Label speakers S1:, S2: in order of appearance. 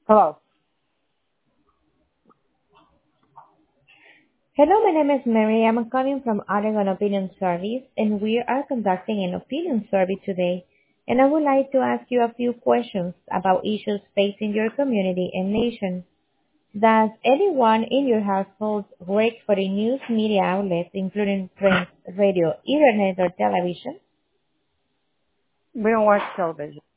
S1: Hello.
S2: Hello, my name is Mary. I'm calling from Oregon Opinion Service, and we are conducting an opinion survey today. And I would like to ask you a few questions about issues facing your community and nation. Does anyone in your household work for a news media outlet, including print, radio, internet, or television?
S1: We don't watch television.